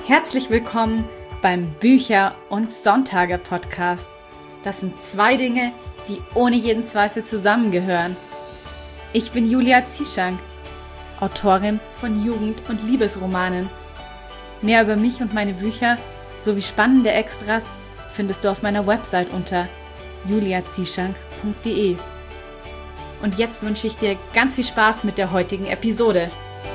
Herzlich willkommen beim Bücher- und Sonntage-Podcast. Das sind zwei Dinge, die ohne jeden Zweifel zusammengehören. Ich bin Julia Zieschank, Autorin von Jugend- und Liebesromanen. Mehr über mich und meine Bücher sowie spannende Extras findest du auf meiner Website unter juliazieschank.de. Und jetzt wünsche ich dir ganz viel Spaß mit der heutigen Episode.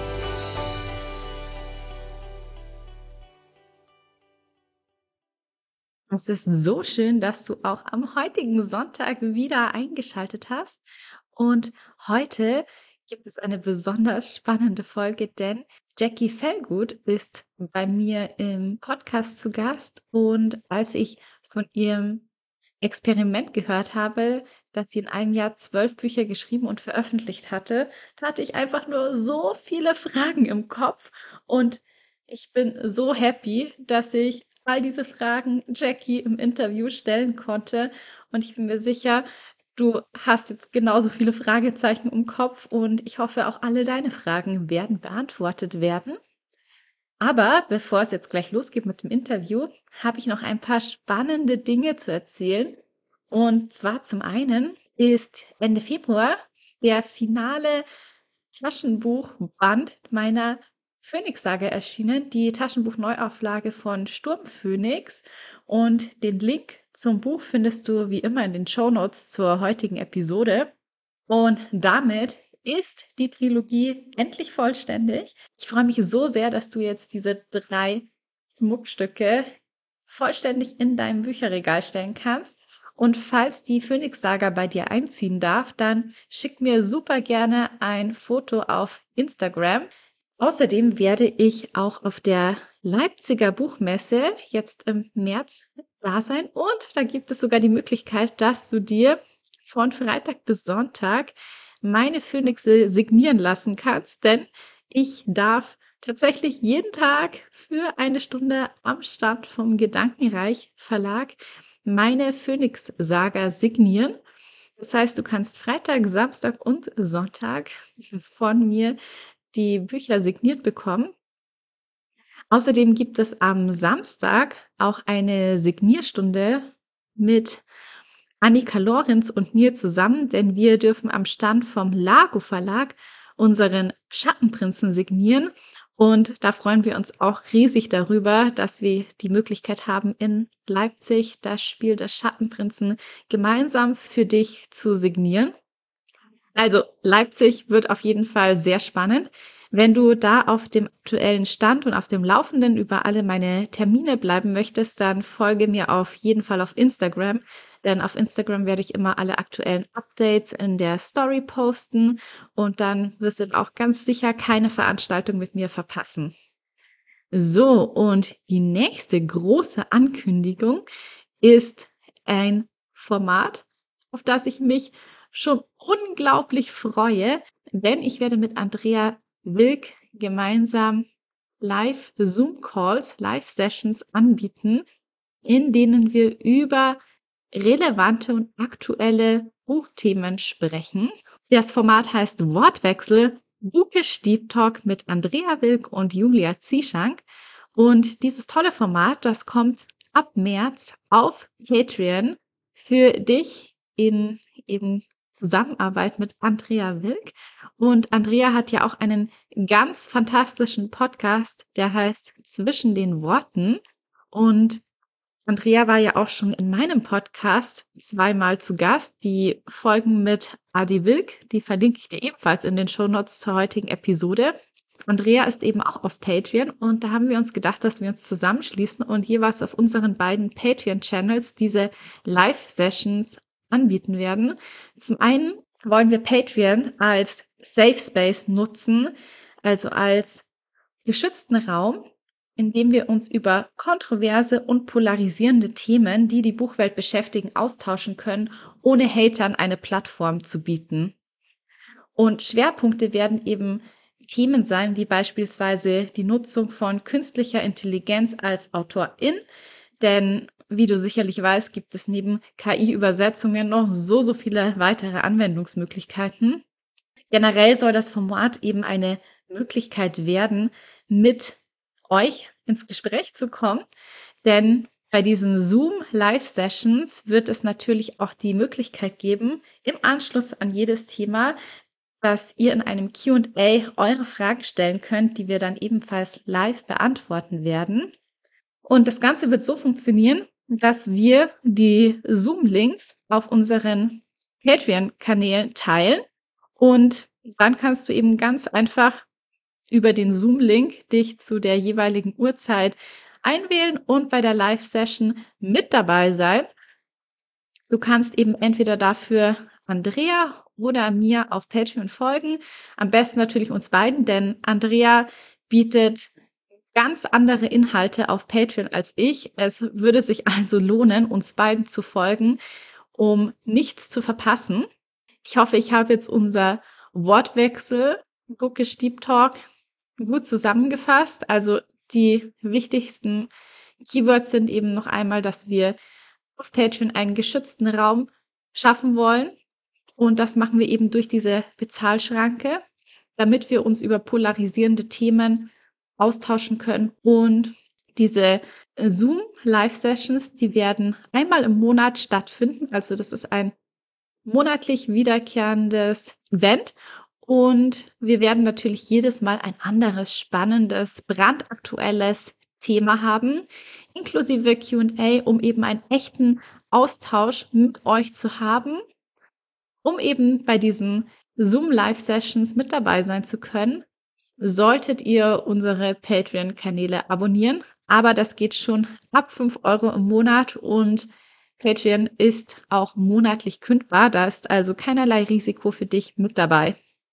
Es ist so schön, dass du auch am heutigen Sonntag wieder eingeschaltet hast. Und heute gibt es eine besonders spannende Folge, denn Jackie Fellgood ist bei mir im Podcast zu Gast. Und als ich von ihrem Experiment gehört habe, dass sie in einem Jahr 12 Bücher geschrieben und veröffentlicht hatte, da hatte ich einfach nur so viele Fragen im Kopf. Und ich bin so happy, dass ich all diese Fragen Jackie im Interview stellen konnte. Und ich bin mir sicher, du hast jetzt genauso viele Fragezeichen im Kopf und ich hoffe, auch alle deine Fragen werden beantwortet werden. Aber bevor es jetzt gleich losgeht mit dem Interview, habe ich noch ein paar spannende Dinge zu erzählen. Und zwar zum einen ist Ende Februar der finale Taschenbuchband meiner Phoenix-Saga erschienen, die Taschenbuch-Neuauflage von Sturm Phoenix. Und den Link zum Buch findest du wie immer in den Shownotes zur heutigen Episode. Und damit ist die Trilogie endlich vollständig. Ich freue mich so sehr, dass du jetzt diese 3 Schmuckstücke vollständig in deinem Bücherregal stellen kannst. Und falls die Phoenix-Saga bei dir einziehen darf, dann schick mir super gerne ein Foto auf Instagram. Außerdem werde ich auch auf der Leipziger Buchmesse jetzt im März da sein. Und da gibt es sogar die Möglichkeit, dass du dir von Freitag bis Sonntag meine Phönixe signieren lassen kannst, denn ich darf tatsächlich jeden Tag für eine Stunde am Stand vom Gedankenreich Verlag meine Phoenix-Saga signieren. Das heißt, du kannst Freitag, Samstag und Sonntag von mir die Bücher signiert bekommen. Außerdem gibt es am Samstag auch eine Signierstunde mit Annika Lorenz und mir zusammen, denn wir dürfen am Stand vom Lago Verlag unseren Schattenprinzen signieren. Und da freuen wir uns auch riesig darüber, dass wir die Möglichkeit haben, in Leipzig das Spiel des Schattenprinzen gemeinsam für dich zu signieren. Also Leipzig wird auf jeden Fall sehr spannend. Wenn du da auf dem aktuellen Stand und auf dem Laufenden über alle meine Termine bleiben möchtest, dann folge mir auf jeden Fall auf Instagram, denn auf Instagram werde ich immer alle aktuellen Updates in der Story posten und dann wirst du auch ganz sicher keine Veranstaltung mit mir verpassen. So, und die nächste große Ankündigung ist ein Format, auf das ich mich schon unglaublich freue, denn ich werde mit Andrea Wilk gemeinsam Live-Zoom-Calls, Live-Sessions anbieten, in denen wir über relevante und aktuelle Buchthemen sprechen. Das Format heißt Wortwechsel, Bookish Deep Talk mit Andrea Wilk und Julia Zieschank. Und dieses tolle Format, das kommt ab März auf Patreon für dich in eben Zusammenarbeit mit Andrea Wilk. Und Andrea hat ja auch einen ganz fantastischen Podcast, der heißt Zwischen den Worten. Und Andrea war ja auch schon in meinem Podcast 2-mal zu Gast. Die Folgen mit Adi Wilk, die verlinke ich dir ebenfalls in den Shownotes zur heutigen Episode. Andrea ist eben auch auf Patreon und da haben wir uns gedacht, dass wir uns zusammenschließen und jeweils auf unseren beiden Patreon-Channels diese Live-Sessions anbieten werden. Zum einen wollen wir Patreon als Safe Space nutzen, also als geschützten Raum, in dem wir uns über kontroverse und polarisierende Themen, die die Buchwelt beschäftigen, austauschen können, ohne Hatern eine Plattform zu bieten. Und Schwerpunkte werden eben Themen sein, wie beispielsweise die Nutzung von künstlicher Intelligenz als Autorin, denn wie du sicherlich weißt, gibt es neben KI-Übersetzungen noch so viele weitere Anwendungsmöglichkeiten. Generell soll das Format eben eine Möglichkeit werden, mit euch ins Gespräch zu kommen, denn bei diesen Zoom-Live-Sessions wird es natürlich auch die Möglichkeit geben, im Anschluss an jedes Thema, dass ihr in einem Q&A eure Fragen stellen könnt, die wir dann ebenfalls live beantworten werden. Und das Ganze wird so funktionieren, dass wir die Zoom-Links auf unseren Patreon-Kanälen teilen und dann kannst du eben ganz einfach über den Zoom-Link dich zu der jeweiligen Uhrzeit einwählen und bei der Live-Session mit dabei sein. Du kannst eben entweder dafür Andrea oder mir auf Patreon folgen. Am besten natürlich uns beiden, denn Andrea bietet ganz andere Inhalte auf Patreon als ich. Es würde sich also lohnen, uns beiden zu folgen, um nichts zu verpassen. Ich hoffe, ich habe jetzt unser Wortwechsel Bookish Deep Talk gut zusammengefasst. Also die wichtigsten Keywords sind eben noch einmal, dass wir auf Patreon einen geschützten Raum schaffen wollen. Und das machen wir eben durch diese Bezahlschranke, damit wir uns über polarisierende Themen austauschen können. Und diese Zoom-Live-Sessions, die werden einmal im Monat stattfinden. Also das ist ein monatlich wiederkehrendes Event. Und wir werden natürlich jedes Mal ein anderes, spannendes, brandaktuelles Thema haben, inklusive Q&A, um eben einen echten Austausch mit euch zu haben, um eben bei diesen Zoom-Live-Sessions mit dabei sein zu können, solltet ihr unsere Patreon-Kanäle abonnieren. Aber das geht schon ab 5 Euro im Monat und Patreon ist auch monatlich kündbar. Da ist also keinerlei Risiko für dich mit dabei.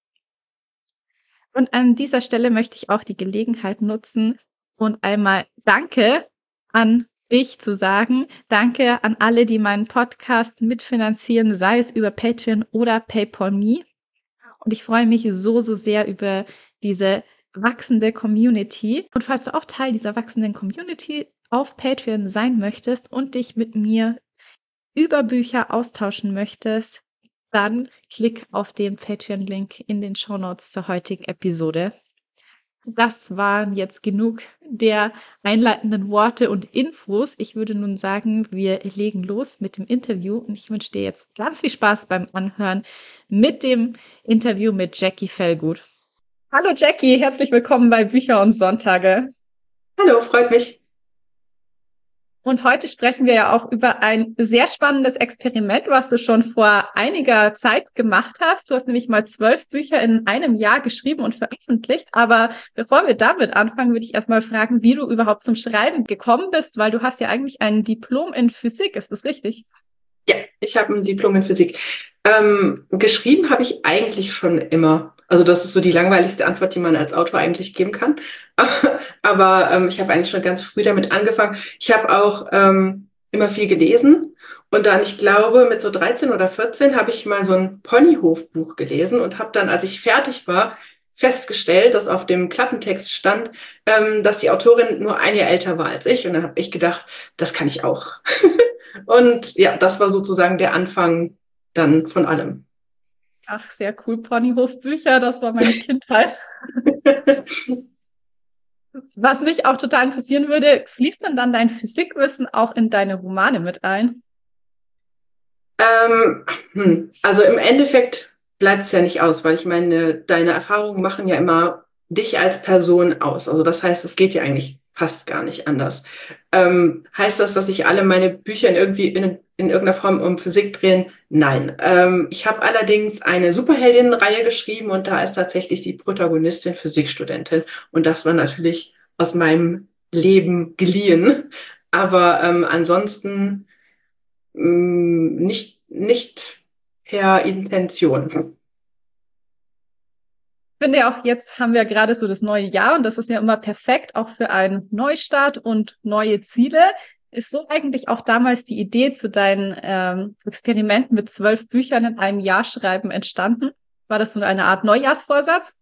Und an dieser Stelle möchte ich auch die Gelegenheit nutzen und einmal Danke an dich zu sagen. Danke an alle, die meinen Podcast mitfinanzieren, sei es über Patreon oder PayPal.me. Und ich freue mich so sehr über diese wachsende Community. Und falls du auch Teil dieser wachsenden Community auf Patreon sein möchtest und dich mit mir über Bücher austauschen möchtest, dann klick auf den Patreon-Link in den Shownotes zur heutigen Episode. Das waren jetzt genug der einleitenden Worte und Infos. Ich würde nun sagen, wir legen los mit dem Interview und ich wünsche dir jetzt ganz viel Spaß beim Anhören mit dem Interview mit Jackie Fellgut. Hallo Jackie, herzlich willkommen bei Bücher und Sonntage. Hallo, freut mich. Und heute sprechen wir ja auch über ein sehr spannendes Experiment, was du schon vor einiger Zeit gemacht hast. Du hast nämlich mal 12 Bücher in einem Jahr geschrieben und veröffentlicht. Aber bevor wir damit anfangen, würde ich erstmal fragen, wie du überhaupt zum Schreiben gekommen bist, weil du hast ja eigentlich ein Diplom in Physik. Ist das richtig? Ja, ich habe ein Diplom in Physik. Geschrieben habe ich eigentlich schon immer. Also das ist so die langweiligste Antwort, die man als Autor eigentlich geben kann. Aber ich habe eigentlich schon ganz früh damit angefangen. Ich habe auch immer viel gelesen. Und dann, ich glaube, mit so 13 oder 14 habe ich mal so ein Ponyhofbuch gelesen und habe dann, als ich fertig war, festgestellt, dass auf dem Klappentext stand, dass die Autorin nur ein Jahr älter war als ich. Und dann habe ich gedacht, das kann ich auch. Und ja, das war sozusagen der Anfang dann von allem. Ach, sehr cool. Ponyhofbücher, das war meine Kindheit. Was mich auch total interessieren würde, fließt denn dann dein Physikwissen auch in deine Romane mit ein? Ähm, also im Endeffekt bleibt es ja nicht aus, weil ich meine, deine Erfahrungen machen ja immer dich als Person aus. Also das heißt, es geht ja eigentlich fast gar nicht anders. Heißt das, dass sich alle meine Bücher in irgendeiner Form um Physik drehen? Nein. Ich habe allerdings eine Superheldinnenreihe geschrieben und da ist tatsächlich die Protagonistin Physikstudentin. Und das war natürlich aus meinem Leben geliehen. Aber ansonsten nicht per Intention. Ich finde ja auch, jetzt haben wir gerade so das neue Jahr und das ist ja immer perfekt, auch für einen Neustart und neue Ziele. Ist so eigentlich auch damals die Idee zu deinen Experimenten mit 12 Büchern in einem Jahr schreiben entstanden? War das so eine Art Neujahrsvorsatz?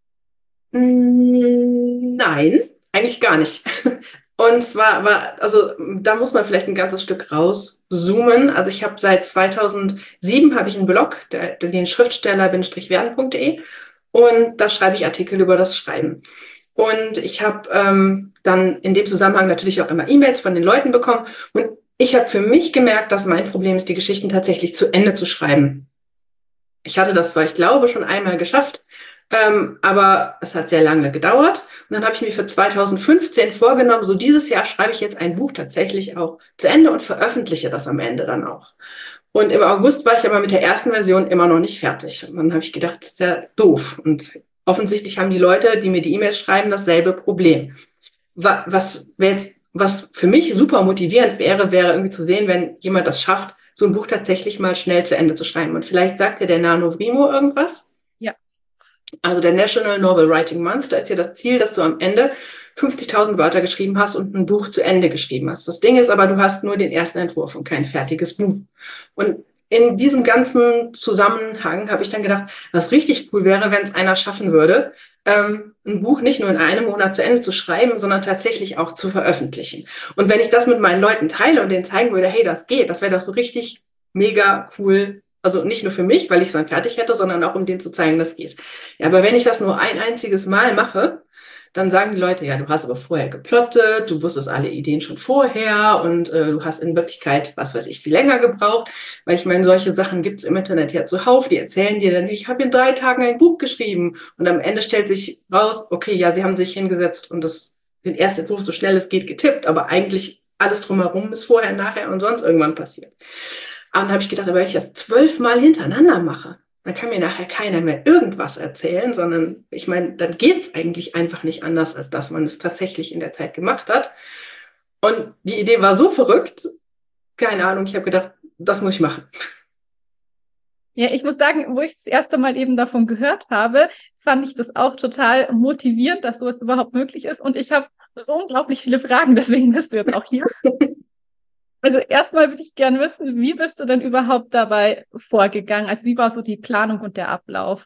Nein, eigentlich gar nicht. Und zwar also da muss man vielleicht ein ganzes Stück rauszoomen. Also ich habe seit 2007 habe ich einen Blog, den Schriftsteller-werden.de und da schreibe ich Artikel über das Schreiben. Und ich habe dann in dem Zusammenhang natürlich auch immer E-Mails von den Leuten bekommen. Und ich habe für mich gemerkt, dass mein Problem ist, die Geschichten tatsächlich zu Ende zu schreiben. Ich hatte das zwar, ich glaube, schon einmal geschafft, aber es hat sehr lange gedauert. Und dann habe ich mir für 2015 vorgenommen, so dieses Jahr schreibe ich jetzt ein Buch tatsächlich auch zu Ende und veröffentliche das am Ende dann auch. Und im August war ich aber mit der ersten Version immer noch nicht fertig. Und dann habe ich gedacht, das ist ja doof. Und offensichtlich haben die Leute, die mir die E-Mails schreiben, dasselbe Problem. Was für mich super motivierend wäre irgendwie zu sehen, wenn jemand das schafft, so ein Buch tatsächlich mal schnell zu Ende zu schreiben. Und vielleicht sagt dir der NaNoWriMo irgendwas. Ja. Also der National Novel Writing Month, da ist ja das Ziel, dass du am Ende 50.000 Wörter geschrieben hast und ein Buch zu Ende geschrieben hast. Das Ding ist aber, du hast nur den ersten Entwurf und kein fertiges Buch. Und in diesem ganzen Zusammenhang habe ich dann gedacht, was richtig cool wäre, wenn es einer schaffen würde, ein Buch nicht nur in einem Monat zu Ende zu schreiben, sondern tatsächlich auch zu veröffentlichen. Und wenn ich das mit meinen Leuten teile und denen zeigen würde, hey, das geht, das wäre doch so richtig mega cool. Also nicht nur für mich, weil ich es dann fertig hätte, sondern auch um denen zu zeigen, das geht. Ja, aber wenn ich das nur ein einziges Mal mache, dann sagen die Leute, ja, du hast aber vorher geplottet, du wusstest alle Ideen schon vorher und du hast in Wirklichkeit, was weiß ich, viel länger gebraucht. Weil ich meine, solche Sachen gibt's im Internet ja zuhauf, die erzählen dir dann, ich habe in 3 Tagen ein Buch geschrieben. Und am Ende stellt sich raus, okay, ja, sie haben sich hingesetzt und den ersten Entwurf so schnell es geht getippt, aber eigentlich alles drumherum ist vorher, nachher und sonst irgendwann passiert. Und dann habe ich gedacht, aber wenn ich das 12 Mal hintereinander mache, dann kann mir nachher keiner mehr irgendwas erzählen, sondern ich meine, dann geht's eigentlich einfach nicht anders, als dass man es tatsächlich in der Zeit gemacht hat. Und die Idee war so verrückt, keine Ahnung, ich habe gedacht, das muss ich machen. Ja, ich muss sagen, wo ich das erste Mal eben davon gehört habe, fand ich das auch total motivierend, dass sowas überhaupt möglich ist. Und ich habe so unglaublich viele Fragen, deswegen bist du jetzt auch hier. Also erstmal würde ich gerne wissen, wie bist du denn überhaupt dabei vorgegangen? Also wie war so die Planung und der Ablauf?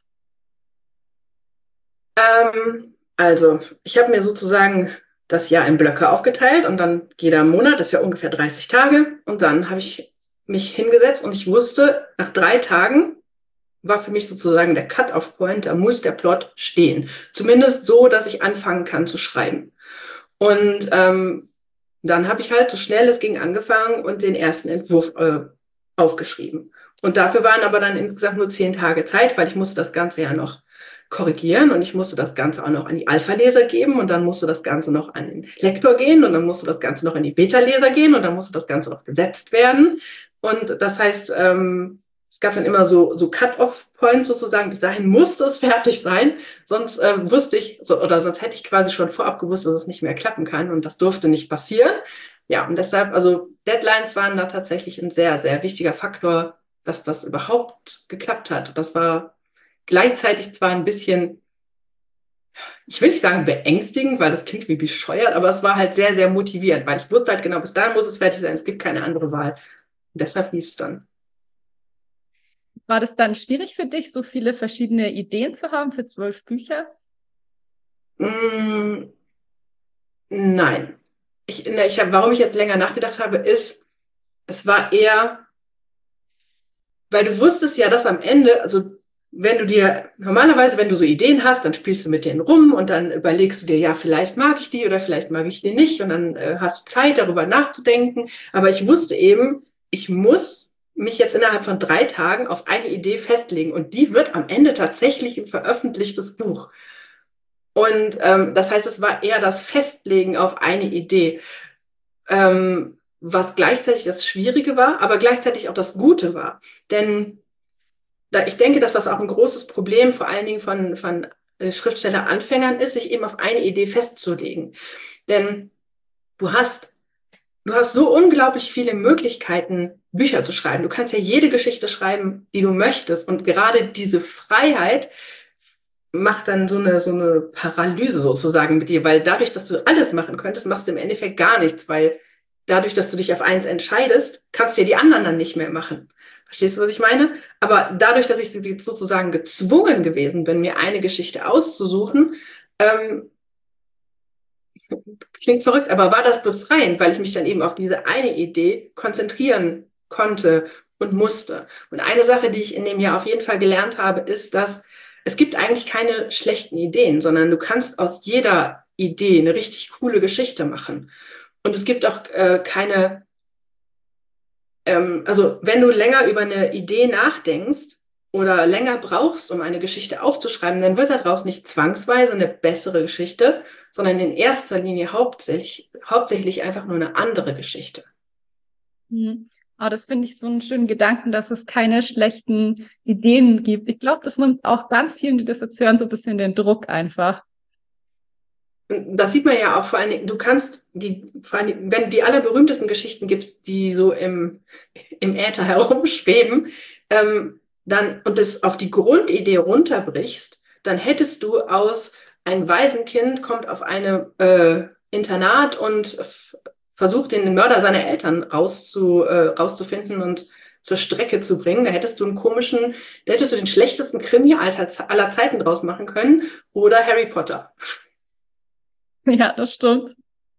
Also, ich habe mir sozusagen das Jahr in Blöcke aufgeteilt und dann jeder Monat, das ist ja ungefähr 30 Tage. Und dann habe ich mich hingesetzt und ich wusste, nach 3 Tagen war für mich sozusagen der Cut-off-Point, da muss der Plot stehen. Zumindest so, dass ich anfangen kann zu schreiben. Und dann habe ich halt so schnell es ging angefangen und den ersten Entwurf aufgeschrieben. Und dafür waren aber dann insgesamt nur 10 Tage Zeit, weil ich musste das Ganze ja noch korrigieren und ich musste das Ganze auch noch an die Alpha-Leser geben und dann musste das Ganze noch an den Lektor gehen und dann musste das Ganze noch in die Beta-Leser gehen und dann musste das Ganze noch gesetzt werden. Und das heißt, es gab dann immer so Cut-off-Points sozusagen, bis dahin musste es fertig sein, sonst wusste ich, oder sonst hätte ich quasi schon vorab gewusst, dass es nicht mehr klappen kann und das durfte nicht passieren. Ja, und deshalb, also Deadlines waren da tatsächlich ein sehr, sehr wichtiger Faktor, dass das überhaupt geklappt hat. Das war gleichzeitig zwar ein bisschen, ich will nicht sagen beängstigend, weil das klingt wie bescheuert, aber es war halt sehr, sehr motivierend, weil ich wusste halt genau, bis dahin muss es fertig sein, es gibt keine andere Wahl. Und deshalb lief es dann. War das dann schwierig für dich, so viele verschiedene Ideen zu haben für 12 Bücher? Mm, nein. Warum ich jetzt länger nachgedacht habe, ist, es war eher, weil du wusstest ja, dass am Ende, also normalerweise, wenn du so Ideen hast, dann spielst du mit denen rum und dann überlegst du dir, ja, vielleicht mag ich die oder vielleicht mag ich die nicht und dann hast du Zeit, darüber nachzudenken. Aber ich wusste eben, ich muss mich jetzt innerhalb von 3 Tagen auf eine Idee festlegen und die wird am Ende tatsächlich ein veröffentlichtes Buch. Und das heißt, es war eher das Festlegen auf eine Idee, was gleichzeitig das Schwierige war, aber gleichzeitig auch das Gute war. Denn ich denke, dass das auch ein großes Problem vor allen Dingen von Schriftstelleranfängern ist, sich eben auf eine Idee festzulegen. Denn du hast, du hast so unglaublich viele Möglichkeiten, Bücher zu schreiben. Du kannst ja jede Geschichte schreiben, die du möchtest. Und gerade diese Freiheit macht dann so eine Paralyse sozusagen mit dir, weil dadurch, dass du alles machen könntest, machst du im Endeffekt gar nichts, weil dadurch, dass du dich auf eins entscheidest, kannst du ja die anderen dann nicht mehr machen. Verstehst du, was ich meine? Aber dadurch, dass ich sozusagen gezwungen gewesen bin, mir eine Geschichte auszusuchen, ähm, klingt verrückt, aber war das befreiend, weil ich mich dann eben auf diese eine Idee konzentrieren konnte und musste. Und eine Sache, die ich in dem Jahr auf jeden Fall gelernt habe, ist, dass es gibt eigentlich keine schlechten Ideen, sondern du kannst aus jeder Idee eine richtig coole Geschichte machen. Und es gibt auch keine, also wenn du länger über eine Idee nachdenkst oder länger brauchst, um eine Geschichte aufzuschreiben, dann wird daraus nicht zwangsweise eine bessere Geschichte, sondern in erster Linie hauptsächlich einfach nur eine andere Geschichte. Mhm. Aber das finde ich so einen schönen Gedanken, dass es keine schlechten Ideen gibt. Ich glaube, das nimmt auch ganz vielen, die das jetzt hören, so ein bisschen den Druck einfach. Und das sieht man ja auch vor allen Dingen, du kannst vor allen Dingen, wenn du die allerberühmtesten Geschichten gibst, die so im Äther herumschweben, und das auf die Grundidee runterbrichst, dann hättest du aus ein Waisenkind kommt auf eine Internat und versucht, den Mörder seiner Eltern rauszufinden und zur Strecke zu bringen. Da hättest du den schlechtesten Krimi aller Zeiten draus machen können oder Harry Potter. Ja, das stimmt.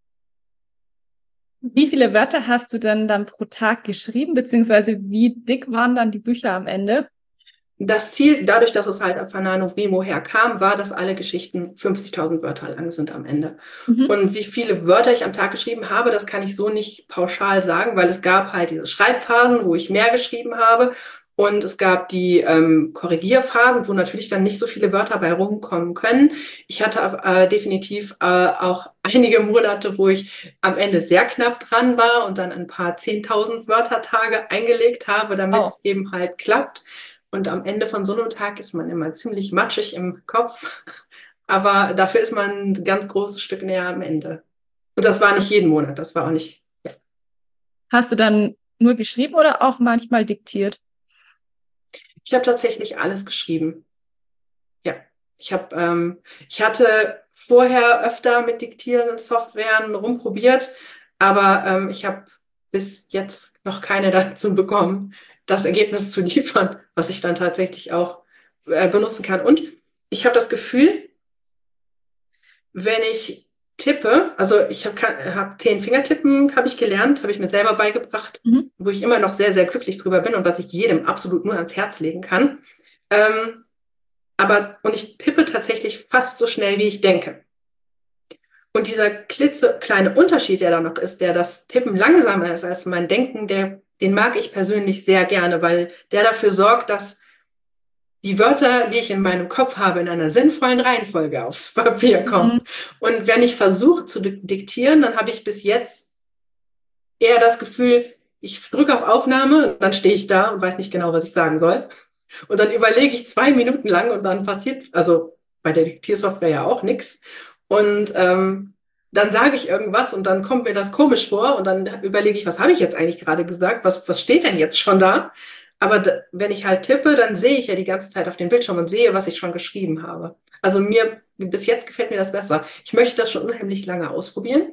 Wie viele Wörter hast du denn dann pro Tag geschrieben, beziehungsweise wie dick waren dann die Bücher am Ende? Das Ziel, dadurch, dass es halt von NaNoWriMo herkam, war, dass alle Geschichten 50.000 Wörter lang sind am Ende. Mhm. Und wie viele Wörter ich am Tag geschrieben habe, das kann ich so nicht pauschal sagen, weil es gab halt diese Schreibphasen, wo ich mehr geschrieben habe. Und es gab die Korrigierphasen, wo natürlich dann nicht so viele Wörter bei rumkommen können. Ich hatte definitiv auch einige Monate, wo ich am Ende sehr knapp dran war und dann ein paar 10.000 Wörtertage eingelegt habe, damit Oh. es eben halt klappt. Und am Ende von so einem Tag ist man immer ziemlich matschig im Kopf, aber dafür ist man ein ganz großes Stück näher am Ende. Und das war nicht jeden Monat, das war auch nicht. Ja. Hast du dann nur geschrieben oder auch manchmal diktiert? Ich habe tatsächlich alles geschrieben. Ja, ich hatte vorher öfter mit diktierenden Softwaren rumprobiert, aber ich habe bis jetzt noch keine dazu bekommen, das Ergebnis zu liefern, was ich dann tatsächlich auch benutzen kann. Und ich habe das Gefühl, wenn ich tippe, also ich hab 10 Fingertippen, habe ich gelernt, habe ich mir selber beigebracht, Mhm. wo ich immer noch sehr, sehr glücklich drüber bin und was ich jedem absolut nur ans Herz legen kann. Ähm, und ich tippe tatsächlich fast so schnell, wie ich denke. Und dieser klitzekleine Unterschied, der da noch ist, der das Tippen langsamer ist als mein Denken, den mag ich persönlich sehr gerne, weil der dafür sorgt, dass die Wörter, die ich in meinem Kopf habe, in einer sinnvollen Reihenfolge aufs Papier kommen. Mhm. Und wenn ich versuche zu diktieren, dann habe ich bis jetzt eher das Gefühl, ich drücke auf Aufnahme, dann stehe ich da und weiß nicht genau, was ich sagen soll. Und dann überlege ich 2 Minuten lang und dann passiert, also bei der Diktiersoftware ja auch nichts. Und dann sage ich irgendwas und dann kommt mir das komisch vor und dann überlege ich, was habe ich jetzt eigentlich gerade gesagt? Was steht denn jetzt schon da? Aber wenn ich halt tippe, dann sehe ich ja die ganze Zeit auf den Bildschirm und sehe, was ich schon geschrieben habe. Also bis jetzt gefällt mir das besser. Ich möchte das schon unheimlich lange ausprobieren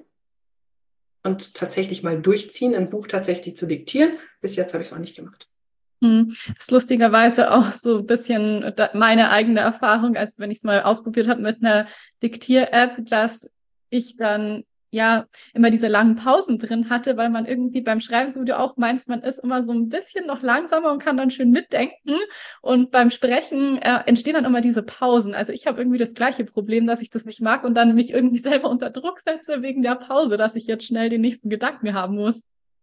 und tatsächlich mal durchziehen, ein Buch tatsächlich zu diktieren. Bis jetzt habe ich es auch nicht gemacht. Das ist lustigerweise auch so ein bisschen meine eigene Erfahrung, als wenn ich es mal ausprobiert habe mit einer Diktier-App, dass ich dann ja immer diese langen Pausen drin hatte, weil man irgendwie beim Schreiben, so wie du auch meinst, man ist immer so ein bisschen noch langsamer und kann dann schön mitdenken. Und beim Sprechen entstehen dann immer diese Pausen. Also ich habe irgendwie das gleiche Problem, dass ich das nicht mag und dann mich irgendwie selber unter Druck setze wegen der Pause, dass ich jetzt schnell den nächsten Gedanken haben muss.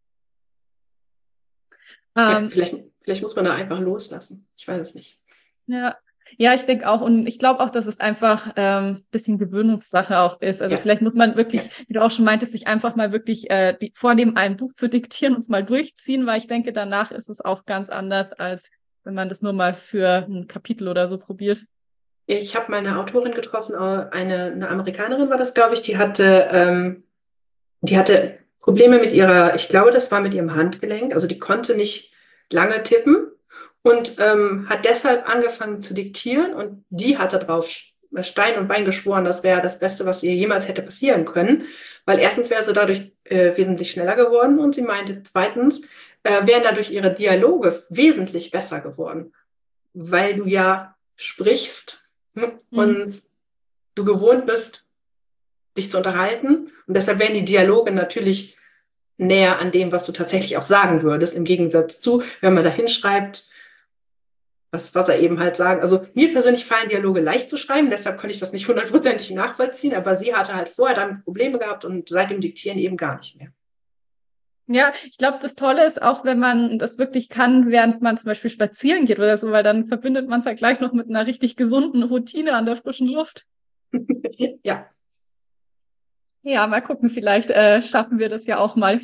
Ja, Ähm, vielleicht muss man da einfach loslassen. Ich weiß es nicht. Ja, ja, ich denke auch. Und ich glaube auch, dass es einfach bisschen Gewöhnungssache auch ist. Also Ja, vielleicht muss man ja. wirklich, wie du auch schon meintest, sich einfach mal wirklich vornehmen, ein Buch zu diktieren und es mal durchziehen, weil ich denke, danach ist es auch ganz anders, als wenn man das nur mal für ein Kapitel oder so probiert. Ich habe mal eine Autorin getroffen, eine Amerikanerin war das, glaube ich, die hatte Probleme mit ich glaube, das war mit ihrem Handgelenk, also die konnte nicht lange tippen und hat deshalb angefangen zu diktieren und die hatte drauf Stein und Bein geschworen, das wäre das Beste, was ihr jemals hätte passieren können, weil erstens wäre sie dadurch wesentlich schneller geworden und sie meinte zweitens, wären dadurch ihre Dialoge wesentlich besser geworden, weil du ja sprichst Mhm. und du gewohnt bist, dich zu unterhalten. Und deshalb werden die Dialoge natürlich näher an dem, was du tatsächlich auch sagen würdest, im Gegensatz zu, wenn man da hinschreibt, was er eben halt sagt. Also mir persönlich fallen Dialoge leicht zu schreiben, deshalb konnte ich das nicht hundertprozentig nachvollziehen, aber sie hatte halt vorher dann Probleme gehabt und seit dem Diktieren eben gar nicht mehr. Ja, ich glaube, das Tolle ist auch, wenn man das wirklich kann, während man zum Beispiel spazieren geht oder so, weil dann verbindet man es halt gleich noch mit einer richtig gesunden Routine an der frischen Luft. Ja. Ja, mal gucken, vielleicht schaffen wir das ja auch mal.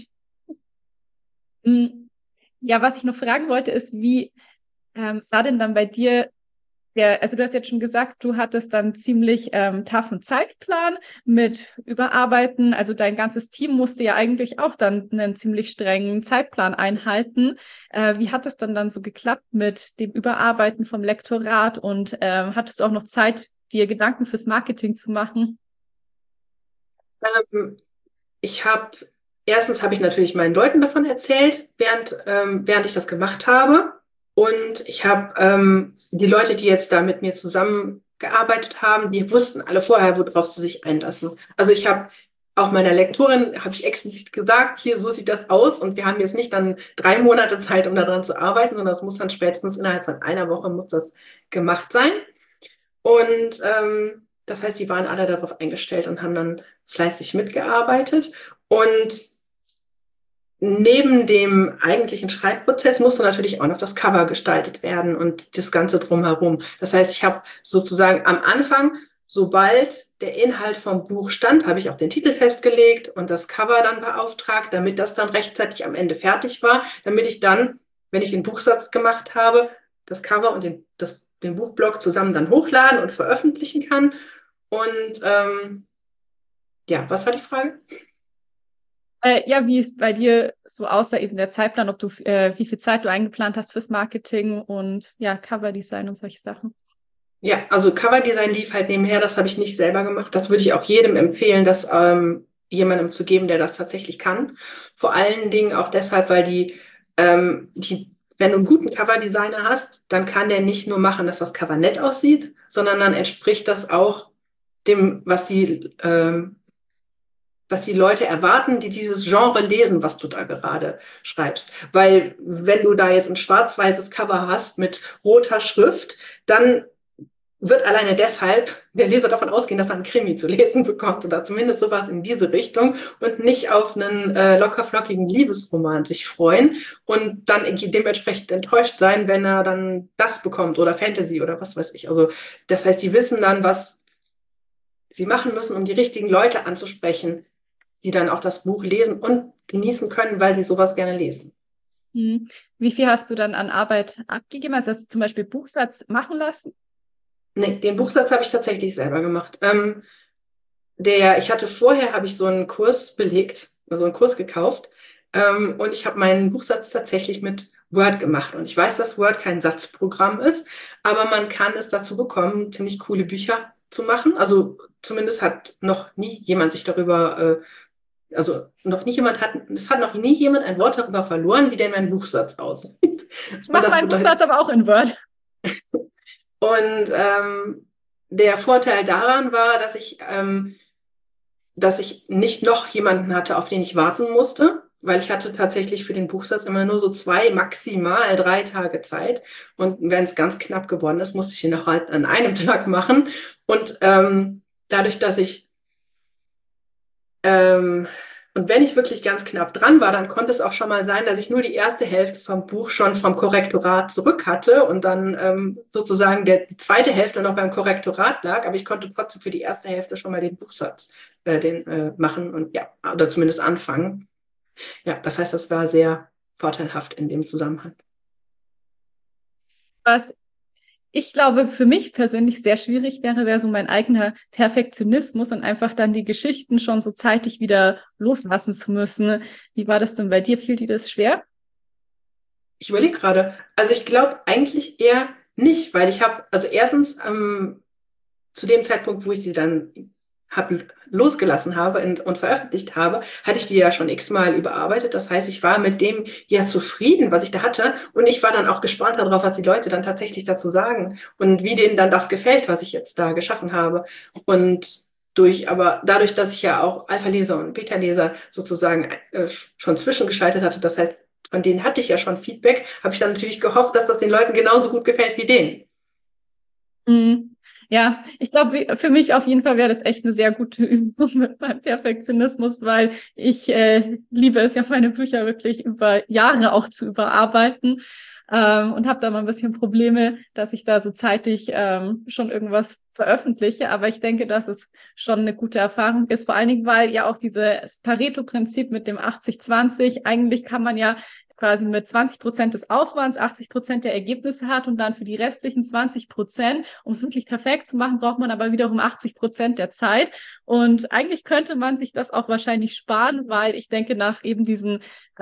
Mm, Ja, was ich noch fragen wollte, ist, wie sah denn dann bei dir also du hast jetzt schon gesagt, du hattest dann ziemlich taffen Zeitplan mit Überarbeiten. Also dein ganzes Team musste ja eigentlich auch dann einen ziemlich strengen Zeitplan einhalten. Wie hat es dann so geklappt mit dem Überarbeiten vom Lektorat und hattest du auch noch Zeit, dir Gedanken fürs Marketing zu machen? Ähm, erstens habe ich natürlich meinen Leuten davon erzählt, während ich das gemacht habe. Und ich habe die Leute, die jetzt da mit mir zusammengearbeitet haben, die wussten alle vorher, worauf sie sich einlassen. Also ich habe auch meiner Lektorin, habe ich explizit gesagt, hier, so sieht das aus. Und wir haben jetzt nicht dann 3 Monate Zeit, um daran zu arbeiten, sondern das muss dann spätestens innerhalb von einer Woche muss das gemacht sein. Und das heißt, die waren alle darauf eingestellt und haben dann fleißig mitgearbeitet. Und neben dem eigentlichen Schreibprozess musste natürlich auch noch das Cover gestaltet werden und das Ganze drumherum. Das heißt, ich habe sozusagen am Anfang, sobald der Inhalt vom Buch stand, habe ich auch den Titel festgelegt und das Cover dann beauftragt, damit das dann rechtzeitig am Ende fertig war, damit ich dann, wenn ich den Buchsatz gemacht habe, das Cover und den Buchblog zusammen dann hochladen und veröffentlichen kann. Und ja, was war die Frage? Ja, wie es bei dir so aussah, eben der Zeitplan, ob du wie viel Zeit du eingeplant hast fürs Marketing und ja, Coverdesign und solche Sachen. Ja, also Coverdesign lief halt nebenher, das habe ich nicht selber gemacht. Das würde ich auch jedem empfehlen, das jemandem zu geben, der das tatsächlich kann. Vor allen Dingen auch deshalb, weil wenn du einen guten Coverdesigner hast, dann kann der nicht nur machen, dass das Cover nett aussieht, sondern dann entspricht das auch dem, was die Leute erwarten, die dieses Genre lesen, was du da gerade schreibst. Weil wenn du da jetzt ein schwarz-weißes Cover hast mit roter Schrift, dann wird alleine deshalb der Leser davon ausgehen, dass er einen Krimi zu lesen bekommt oder zumindest sowas in diese Richtung und nicht auf einen lockerflockigen Liebesroman sich freuen und dann dementsprechend enttäuscht sein, wenn er dann das bekommt oder Fantasy oder was weiß ich. Also das heißt, die wissen dann, was sie machen müssen, um die richtigen Leute anzusprechen, die dann auch das Buch lesen und genießen können, weil sie sowas gerne lesen. Hm. Wie viel hast du dann an Arbeit abgegeben? Also hast du zum Beispiel Buchsatz machen lassen? Nee, den Buchsatz habe ich tatsächlich selber gemacht. Habe ich so einen Kurs belegt, also einen Kurs gekauft, und ich habe meinen Buchsatz tatsächlich mit Word gemacht. Und ich weiß, dass Word kein Satzprogramm ist, aber man kann es dazu bekommen, ziemlich coole Bücher zu machen. Also zumindest hat noch nie jemand sich darüber, also noch nie jemand hat, es hat noch nie jemand ein Wort darüber verloren, wie denn mein Buchsatz aussieht. Ich Und mache das meinen Buchsatz bedeutet, aber auch in Word. und der Vorteil daran war, dass ich nicht noch jemanden hatte, auf den ich warten musste, weil ich hatte tatsächlich für den Buchsatz immer nur so 2, maximal 3 Tage Zeit. Und wenn es ganz knapp geworden ist, musste ich ihn noch halt an einem Tag machen. Und dadurch, dass ich ähm, und wenn ich wirklich ganz knapp dran war, dann konnte es auch schon mal sein, dass ich nur die erste Hälfte vom Buch schon vom Korrektorat zurück hatte und dann sozusagen die zweite Hälfte noch beim Korrektorat lag, aber ich konnte trotzdem für die erste Hälfte schon mal den Buchsatz machen und ja, oder zumindest anfangen. Ja, das heißt, das war sehr vorteilhaft in dem Zusammenhang. Was ich glaube, für mich persönlich sehr schwierig wäre so mein eigener Perfektionismus und einfach dann die Geschichten schon so zeitig wieder loslassen zu müssen. Wie war das denn bei dir? Fiel dir das schwer? Ich überlege gerade, also ich glaube eigentlich eher nicht, weil also erstens zu dem Zeitpunkt, wo ich sie dann losgelassen habe und veröffentlicht habe, hatte ich die ja schon x-mal überarbeitet. Das heißt, ich war mit dem ja zufrieden, was ich da hatte. Und ich war dann auch gespannt darauf, was die Leute dann tatsächlich dazu sagen und wie denen dann das gefällt, was ich jetzt da geschaffen habe. Und aber dadurch, dass ich ja auch Alpha-Leser und Beta-Leser sozusagen schon zwischengeschaltet hatte, das heißt, von denen hatte ich ja schon Feedback, habe ich dann natürlich gehofft, dass das den Leuten genauso gut gefällt wie denen. Mhm. Ja, ich glaube, für mich auf jeden Fall wäre das echt eine sehr gute Übung mit meinem Perfektionismus, weil ich liebe es ja, meine Bücher wirklich über Jahre auch zu überarbeiten und habe da mal ein bisschen Probleme, dass ich da so zeitig schon irgendwas veröffentliche. Aber ich denke, dass es schon eine gute Erfahrung ist, vor allen Dingen, weil ja auch dieses Pareto-Prinzip mit dem 80-20, eigentlich kann man ja quasi mit 20% des Aufwands 80% der Ergebnisse hat und dann für die restlichen 20%, um es wirklich perfekt zu machen, braucht man aber wiederum 80% der Zeit. Und eigentlich könnte man sich das auch wahrscheinlich sparen, weil ich denke, nach eben diesen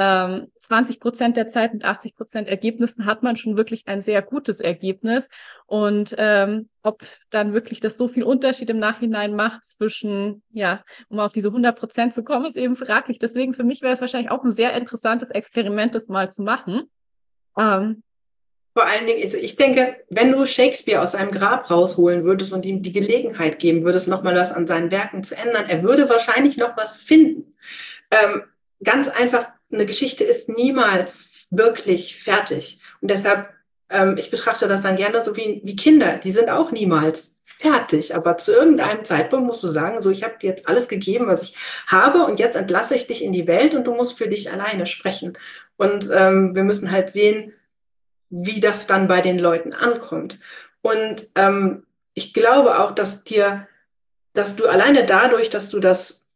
20% der Zeit mit 80% Ergebnissen hat man schon wirklich ein sehr gutes Ergebnis. Und ob dann wirklich das so viel Unterschied im Nachhinein macht zwischen, ja, um auf diese 100% zu kommen, ist eben fraglich. Deswegen für mich wäre es wahrscheinlich auch ein sehr interessantes Experiment, das mal zu machen. Ähm, Vor allen Dingen, also ich denke, wenn du Shakespeare aus seinem Grab rausholen würdest und ihm die Gelegenheit geben würdest, nochmal was an seinen Werken zu ändern, er würde wahrscheinlich noch was finden. Ähm, Ganz einfach, eine Geschichte ist niemals wirklich fertig. Und deshalb, ich betrachte das dann gerne so wie Kinder. Die sind auch niemals fertig. Aber zu irgendeinem Zeitpunkt musst du sagen, so, ich habe jetzt alles gegeben, was ich habe, und jetzt entlasse ich dich in die Welt und du musst für dich alleine sprechen. Und wir müssen halt sehen, wie das dann bei den Leuten ankommt. Und ich glaube auch, dass du alleine dadurch, dass du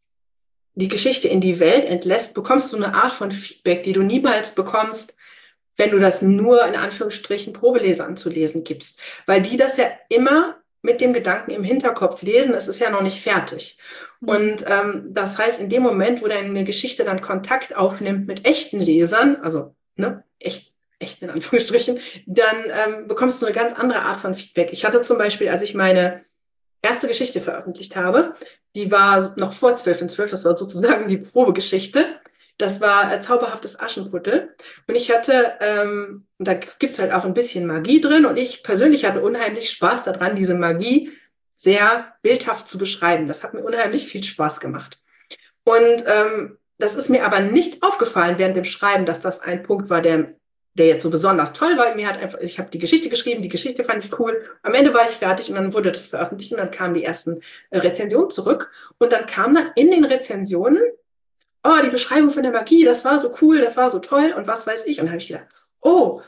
die Geschichte in die Welt entlässt, bekommst du eine Art von Feedback, die du niemals bekommst, wenn du das nur in Anführungsstrichen Probelesern zu lesen gibst. Weil die das ja immer mit dem Gedanken im Hinterkopf lesen, es ist ja noch nicht fertig. Und das heißt, in dem Moment, wo deine Geschichte dann Kontakt aufnimmt mit echten Lesern, also ne, echt in Anführungsstrichen, dann bekommst du eine ganz andere Art von Feedback. Ich hatte zum Beispiel, als ich meine erste Geschichte veröffentlicht habe, die war noch vor 12 in 12, das war sozusagen die Probegeschichte. Das war Zauberhaftes Aschenputtel. Und ich hatte, da gibt's halt auch ein bisschen Magie drin. Und ich persönlich hatte unheimlich Spaß daran, diese Magie sehr bildhaft zu beschreiben. Das hat mir unheimlich viel Spaß gemacht. Und das ist mir aber nicht aufgefallen während dem Schreiben, dass das ein Punkt war, der jetzt so besonders toll war. Mir hat einfach, ich habe die Geschichte geschrieben, die Geschichte fand ich cool. Am Ende war ich fertig und dann wurde das veröffentlicht und dann kamen die ersten Rezensionen zurück. Und dann kam dann in den Rezensionen, oh, die Beschreibung von der Magie, das war so cool, das war so toll und was weiß ich. Und dann habe ich gedacht, oh,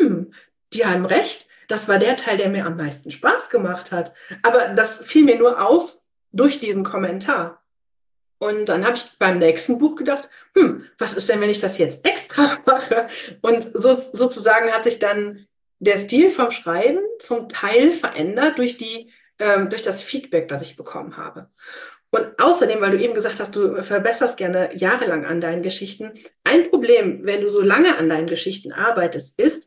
die haben recht. Das war der Teil, der mir am meisten Spaß gemacht hat. Aber das fiel mir nur auf durch diesen Kommentar. Und dann habe ich beim nächsten Buch gedacht, was ist denn, wenn ich das jetzt extra mache? Und sozusagen hat sich dann der Stil vom Schreiben zum Teil verändert durch das Feedback, das ich bekommen habe. Und außerdem, weil du eben gesagt hast, du verbesserst gerne jahrelang an deinen Geschichten. Ein Problem, wenn du so lange an deinen Geschichten arbeitest, ist,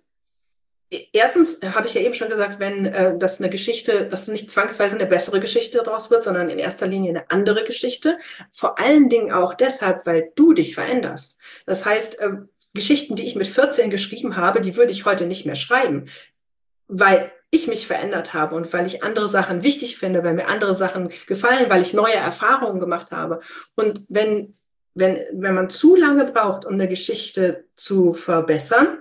erstens habe ich ja eben schon gesagt, wenn das eine Geschichte, dass nicht zwangsweise eine bessere Geschichte daraus wird, sondern in erster Linie eine andere Geschichte. Vor allen Dingen auch deshalb, weil du dich veränderst. Das heißt, Geschichten, die ich mit 14 geschrieben habe, die würde ich heute nicht mehr schreiben, weil ich mich verändert habe und weil ich andere Sachen wichtig finde, weil mir andere Sachen gefallen, weil ich neue Erfahrungen gemacht habe. Und wenn man zu lange braucht, um eine Geschichte zu verbessern,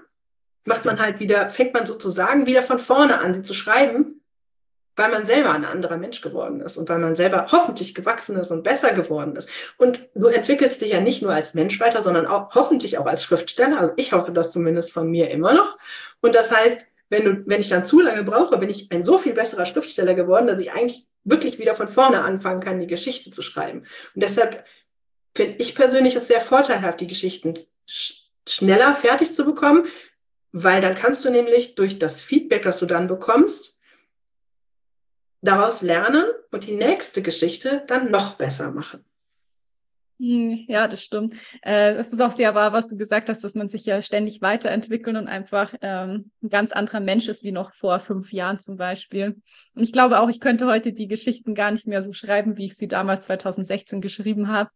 fängt man sozusagen wieder von vorne an, sie zu schreiben, weil man selber ein anderer Mensch geworden ist und weil man selber hoffentlich gewachsen ist und besser geworden ist. Und du entwickelst dich ja nicht nur als Mensch weiter, sondern auch hoffentlich auch als Schriftsteller. Also ich hoffe das zumindest von mir immer noch. Und das heißt, wenn ich dann zu lange brauche, bin ich ein so viel besserer Schriftsteller geworden, dass ich eigentlich wirklich wieder von vorne anfangen kann, die Geschichte zu schreiben. Und deshalb finde ich persönlich es sehr vorteilhaft, die Geschichten schneller fertig zu bekommen, weil dann kannst du nämlich durch das Feedback, das du dann bekommst, daraus lernen und die nächste Geschichte dann noch besser machen. Ja, das stimmt. Das ist auch sehr wahr, was du gesagt hast, dass man sich ja ständig weiterentwickelt und einfach ein ganz anderer Mensch ist wie noch vor 5 Jahren zum Beispiel. Und ich glaube auch, ich könnte heute die Geschichten gar nicht mehr so schreiben, wie ich sie damals 2016 geschrieben habe.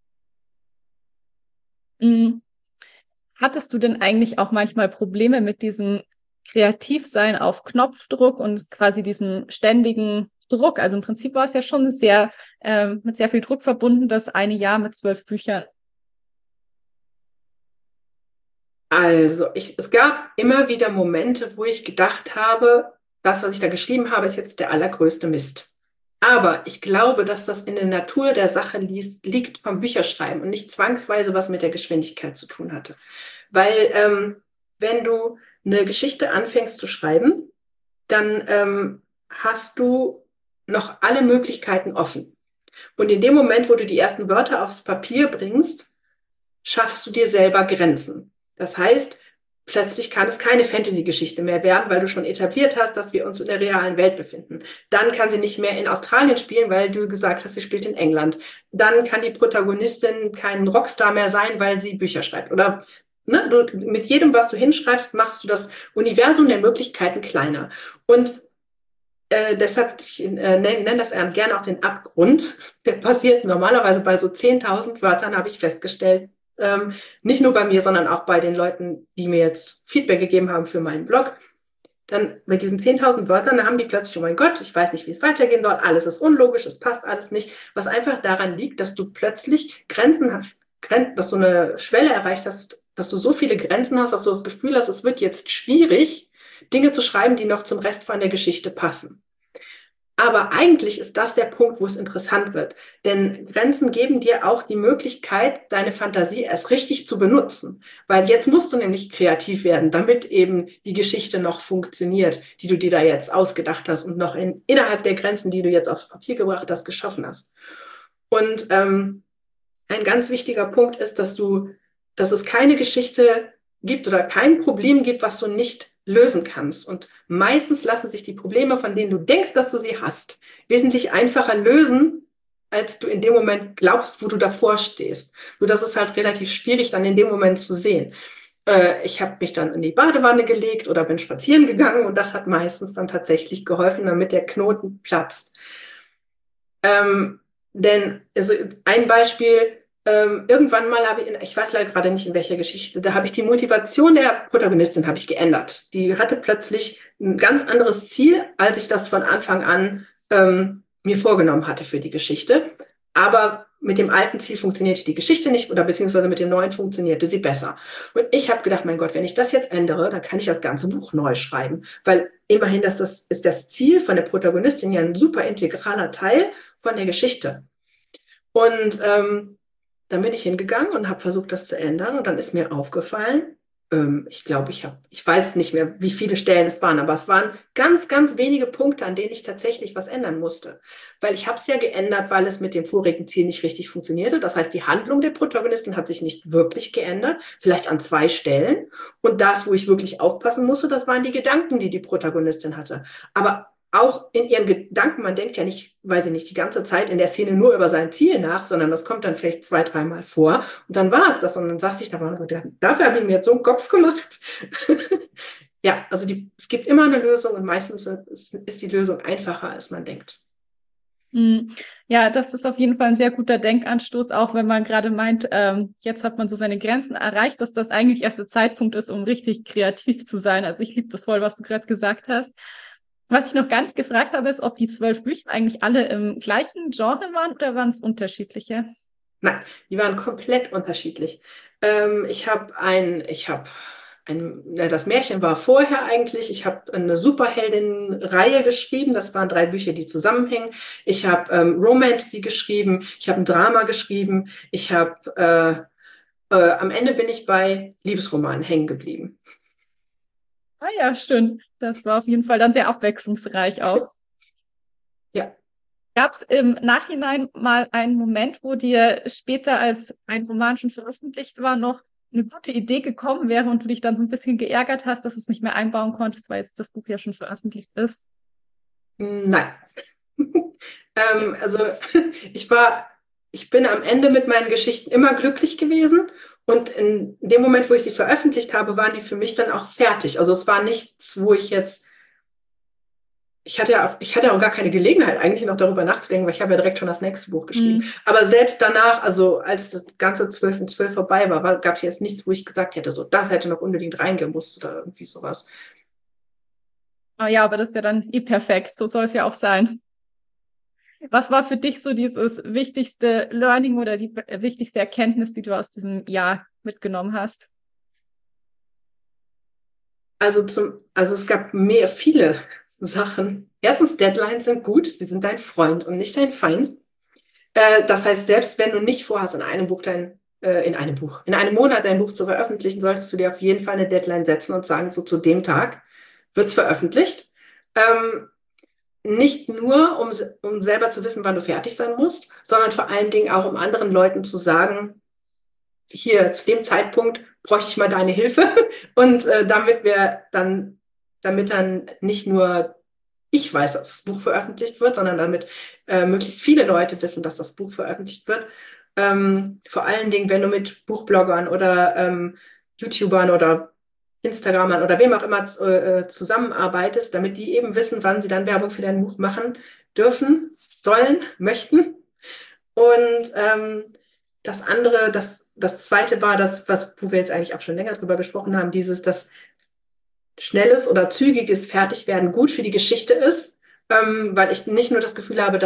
Mm. Hattest du denn eigentlich auch manchmal Probleme mit diesem Kreativsein auf Knopfdruck und quasi diesem ständigen Druck? Also im Prinzip war es ja schon sehr mit sehr viel Druck verbunden, das eine Jahr mit 12 Büchern. Also, es gab immer wieder Momente, wo ich gedacht habe, das, was ich da geschrieben habe, ist jetzt der allergrößte Mist. Aber ich glaube, dass das in der Natur der Sache liegt vom Bücherschreiben und nicht zwangsweise was mit der Geschwindigkeit zu tun hatte. Weil wenn du eine Geschichte anfängst zu schreiben, dann hast du noch alle Möglichkeiten offen. Und in dem Moment, wo du die ersten Wörter aufs Papier bringst, schaffst du dir selber Grenzen. Das heißt, plötzlich kann es keine Fantasy-Geschichte mehr werden, weil du schon etabliert hast, dass wir uns in der realen Welt befinden. Dann kann sie nicht mehr in Australien spielen, weil du gesagt hast, sie spielt in England. Dann kann die Protagonistin kein Rockstar mehr sein, weil sie Bücher schreibt. Oder ne, mit jedem, was du hinschreibst, machst du das Universum der Möglichkeiten kleiner. Und deshalb, ich nenne das gerne auch den Abgrund. Der passiert normalerweise bei so 10.000 Wörtern, habe ich festgestellt. Nicht nur bei mir, sondern auch bei den Leuten, die mir jetzt Feedback gegeben haben für meinen Blog. Dann mit diesen 10.000 Wörtern, da haben die plötzlich, oh mein Gott, ich weiß nicht, wie es weitergehen soll, alles ist unlogisch, es passt alles nicht. Was einfach daran liegt, dass du plötzlich Grenzen hast, dass du eine Schwelle erreicht hast, dass du so viele Grenzen hast, dass du das Gefühl hast, es wird jetzt schwierig, Dinge zu schreiben, die noch zum Rest von der Geschichte passen. Aber eigentlich ist das der Punkt, wo es interessant wird. Denn Grenzen geben dir auch die Möglichkeit, deine Fantasie erst richtig zu benutzen. Weil jetzt musst du nämlich kreativ werden, damit eben die Geschichte noch funktioniert, die du dir da jetzt ausgedacht hast und noch innerhalb der Grenzen, die du jetzt aufs Papier gebracht hast, geschaffen hast. Und ein ganz wichtiger Punkt ist, dass es keine Geschichte gibt oder kein Problem gibt, was du nicht lösen kannst. Und meistens lassen sich die Probleme, von denen du denkst, dass du sie hast, wesentlich einfacher lösen, als du in dem Moment glaubst, wo du davor stehst. Nur das ist halt relativ schwierig, dann in dem Moment zu sehen. Ich habe mich dann in die Badewanne gelegt oder bin spazieren gegangen und das hat meistens dann tatsächlich geholfen, damit der Knoten platzt. Denn also ein Beispiel, irgendwann mal habe ich weiß leider gerade nicht in welcher Geschichte, da habe ich die Motivation der Protagonistin habe ich geändert. Die hatte plötzlich ein ganz anderes Ziel, als ich das von Anfang an mir vorgenommen hatte für die Geschichte. Aber mit dem alten Ziel funktionierte die Geschichte nicht oder beziehungsweise mit dem neuen funktionierte sie besser. Und ich habe gedacht, mein Gott, wenn ich das jetzt ändere, dann kann ich das ganze Buch neu schreiben. Weil immerhin, das ist das Ziel von der Protagonistin ja ein super integraler Teil von der Geschichte. Und dann bin ich hingegangen und habe versucht, das zu ändern. Und dann ist mir aufgefallen, ich glaube, ich weiß nicht mehr, wie viele Stellen es waren, aber es waren ganz, ganz wenige Punkte, an denen ich tatsächlich was ändern musste. Weil ich habe es ja geändert, weil es mit dem vorigen Ziel nicht richtig funktionierte. Das heißt, die Handlung der Protagonistin hat sich nicht wirklich geändert, vielleicht an 2 Stellen. Und das, wo ich wirklich aufpassen musste, das waren die Gedanken, die die Protagonistin hatte. Aber auch in ihren Gedanken, man denkt ja nicht, weiß ich nicht, die ganze Zeit in der Szene nur über sein Ziel nach, sondern das kommt dann vielleicht 2, 3 Mal vor und dann war es das und dann saß ich da und dafür habe ich mir jetzt so einen Kopf gemacht. Ja, also es gibt immer eine Lösung und meistens ist die Lösung einfacher, als man denkt. Ja, das ist auf jeden Fall ein sehr guter Denkanstoß, auch wenn man gerade meint, jetzt hat man so seine Grenzen erreicht, dass das eigentlich erst der Zeitpunkt ist, um richtig kreativ zu sein. Also ich liebe das voll, was du gerade gesagt hast. Was ich noch gar nicht gefragt habe, ist, ob die 12 Bücher eigentlich alle im gleichen Genre waren oder waren es unterschiedliche? Nein, die waren komplett unterschiedlich. Das Märchen war vorher eigentlich. Ich habe eine Superheldin-Reihe geschrieben. Das waren 3 Bücher, die zusammenhängen. Ich habe Romantasy geschrieben. Ich habe ein Drama geschrieben. Am Ende bin ich bei Liebesromanen hängen geblieben. Ah ja, schön. Das war auf jeden Fall dann sehr abwechslungsreich auch. Ja. Gab es im Nachhinein mal einen Moment, wo dir später, als ein Roman schon veröffentlicht war, noch eine gute Idee gekommen wäre und du dich dann so ein bisschen geärgert hast, dass du es nicht mehr einbauen konntest, weil jetzt das Buch ja schon veröffentlicht ist? Nein. Also ich ich bin am Ende mit meinen Geschichten immer glücklich gewesen und in dem Moment, wo ich sie veröffentlicht habe, waren die für mich dann auch fertig. Also es war nichts, wo ich hatte ja auch gar keine Gelegenheit, eigentlich noch darüber nachzudenken, weil ich habe ja direkt schon das nächste Buch geschrieben. Aber selbst danach, also als das ganze 12 in 12 vorbei war, gab es jetzt nichts, wo ich gesagt hätte, so das hätte noch unbedingt reingemusst oder irgendwie sowas. Ah ja, aber das ist ja dann eh perfekt. So soll es ja auch sein. Was war für dich so dieses wichtigste Learning oder die wichtigste Erkenntnis, die du aus diesem Jahr mitgenommen hast? Also es gab viele Sachen. Erstens, Deadlines sind gut, sie sind dein Freund und nicht dein Feind. Das heißt, selbst wenn du nicht vorhast, in einem Monat dein Buch zu veröffentlichen, solltest du dir auf jeden Fall eine Deadline setzen und sagen, so zu dem Tag wird es veröffentlicht. Ähm, Nicht nur, um selber zu wissen, wann du fertig sein musst, sondern vor allen Dingen auch, um anderen Leuten zu sagen, hier zu dem Zeitpunkt bräuchte ich mal deine Hilfe. Und damit dann nicht nur ich weiß, dass das Buch veröffentlicht wird, sondern damit möglichst viele Leute wissen, dass das Buch veröffentlicht wird. Vor allen Dingen, wenn du mit Buchbloggern oder YouTubern oder Instagramern oder wem auch immer zusammenarbeitest, damit die eben wissen, wann sie dann Werbung für dein Buch machen dürfen, sollen, möchten. Und das zweite war wo wir jetzt eigentlich auch schon länger drüber gesprochen haben, dass schnelles oder zügiges Fertigwerden gut für die Geschichte ist, weil ich nicht nur das Gefühl habe,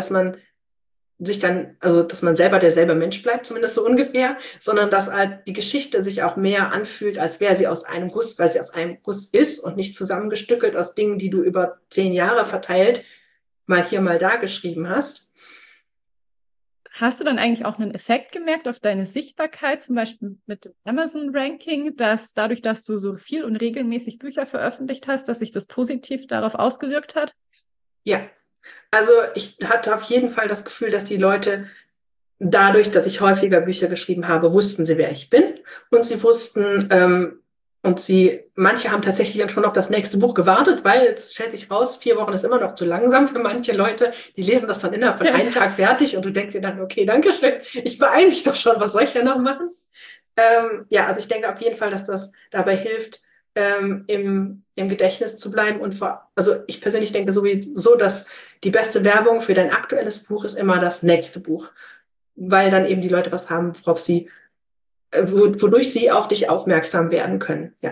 dass man selber derselbe Mensch bleibt, zumindest so ungefähr, sondern dass halt die Geschichte sich auch mehr anfühlt, als wäre sie aus einem Guss, weil sie aus einem Guss ist und nicht zusammengestückelt aus Dingen, die du über 10 Jahre verteilt mal hier, mal da geschrieben hast. Hast du dann eigentlich auch einen Effekt gemerkt auf deine Sichtbarkeit, zum Beispiel mit dem Amazon-Ranking, dass dadurch, dass du so viel und regelmäßig Bücher veröffentlicht hast, dass sich das positiv darauf ausgewirkt hat? Ja, also ich hatte auf jeden Fall das Gefühl, dass die Leute dadurch, dass ich häufiger Bücher geschrieben habe, wussten sie, wer ich bin. Und sie wussten, manche haben tatsächlich dann schon auf das nächste Buch gewartet, weil es stellt sich raus, 4 Wochen ist immer noch zu langsam für manche Leute. Die lesen das dann innerhalb von einem Tag fertig und du denkst dir dann, okay, danke schön, ich beeile mich doch schon, was soll ich denn noch machen? Ja, also ich denke auf jeden Fall, dass das dabei hilft, im Gedächtnis zu bleiben. Also ich persönlich denke sowieso, dass die beste Werbung für dein aktuelles Buch ist immer das nächste Buch, weil dann eben die Leute was haben, wodurch sie auf dich aufmerksam werden können. Ja.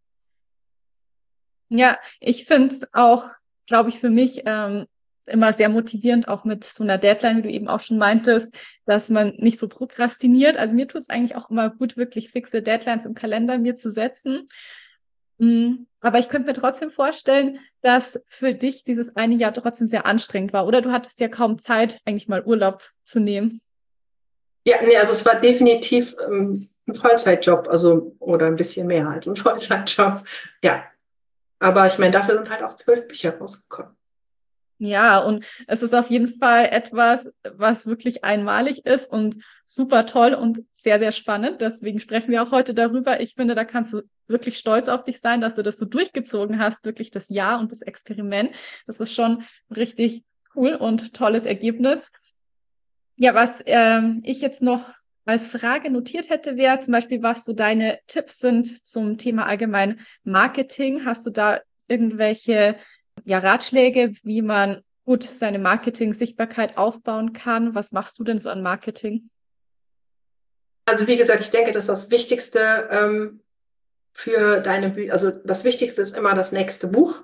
Ja, ich finde es auch, glaube ich, für mich immer sehr motivierend, auch mit so einer Deadline, wie du eben auch schon meintest, dass man nicht so prokrastiniert. Also mir tut es eigentlich auch immer gut, wirklich fixe Deadlines im Kalender mir zu setzen. Aber ich könnte mir trotzdem vorstellen, dass für dich dieses eine Jahr trotzdem sehr anstrengend war. Oder du hattest ja kaum Zeit, eigentlich mal Urlaub zu nehmen. Ja, nee, also es war definitiv ein Vollzeitjob, also oder ein bisschen mehr als ein Vollzeitjob. Ja, aber ich meine, dafür sind halt auch 12 Bücher rausgekommen. Ja, und es ist auf jeden Fall etwas, was wirklich einmalig ist und super toll und sehr, sehr spannend. Deswegen sprechen wir auch heute darüber. Ich finde, da kannst du wirklich stolz auf dich sein, dass du das so durchgezogen hast, wirklich das Jahr und das Experiment. Das ist schon richtig cool und tolles Ergebnis. Ja, was ich jetzt noch als Frage notiert hätte, wäre zum Beispiel, was so deine Tipps sind zum Thema allgemein Marketing. Hast du da irgendwelche Ratschläge, wie man gut seine Marketing-Sichtbarkeit aufbauen kann? Was machst du denn so an Marketing? Also wie gesagt, ich denke, dass das Wichtigste für deine Bücher, also das Wichtigste ist immer das nächste Buch.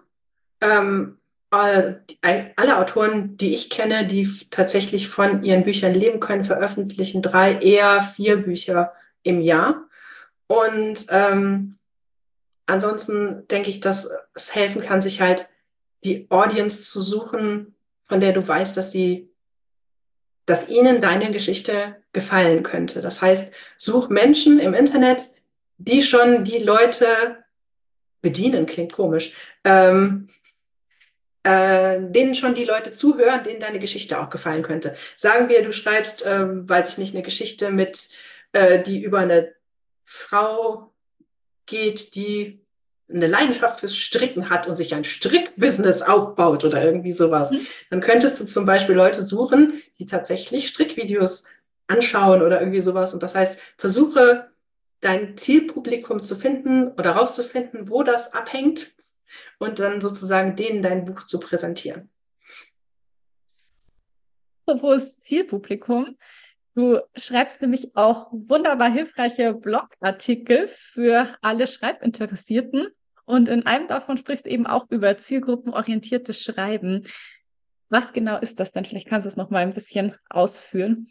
Alle Autoren, die ich kenne, die tatsächlich von ihren Büchern leben können, veröffentlichen 3, eher 4 Bücher im Jahr. Und ansonsten denke ich, dass es helfen kann, sich halt die Audience zu suchen, von der du weißt, dass ihnen deine Geschichte gefallen könnte. Das heißt, such Menschen im Internet, die schon die Leute bedienen, klingt komisch, denen schon die Leute zuhören, denen deine Geschichte auch gefallen könnte. Sagen wir, du schreibst, weiß ich nicht, eine Geschichte die über eine Frau geht, die eine Leidenschaft fürs Stricken hat und sich ein Strickbusiness aufbaut oder irgendwie sowas, Hm? dann könntest du zum Beispiel Leute suchen, die tatsächlich Strickvideos anschauen oder irgendwie sowas. Und das heißt, versuche dein Zielpublikum zu finden oder rauszufinden, wo das abhängt und dann sozusagen denen dein Buch zu präsentieren. Apropos Zielpublikum. Du schreibst nämlich auch wunderbar hilfreiche Blogartikel für alle Schreibinteressierten. Und in einem davon sprichst du eben auch über zielgruppenorientiertes Schreiben. Was genau ist das denn? Vielleicht kannst du es noch mal ein bisschen ausführen.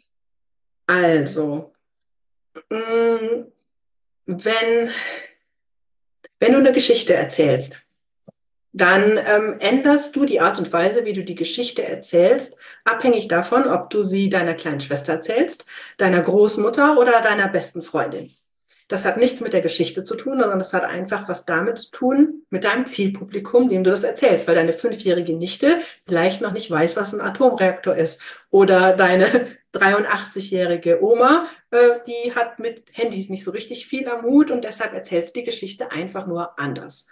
Also, mh, wenn Wenn du eine Geschichte erzählst, dann änderst du die Art und Weise, wie du die Geschichte erzählst, abhängig davon, ob du sie deiner kleinen Schwester erzählst, deiner Großmutter oder deiner besten Freundin. Das hat nichts mit der Geschichte zu tun, sondern das hat einfach was damit zu tun, mit deinem Zielpublikum, dem du das erzählst, weil deine 5-jährige Nichte vielleicht noch nicht weiß, was ein Atomreaktor ist. Oder deine 83-jährige Oma, die hat mit Handys nicht so richtig viel am Hut und deshalb erzählst du die Geschichte einfach nur anders.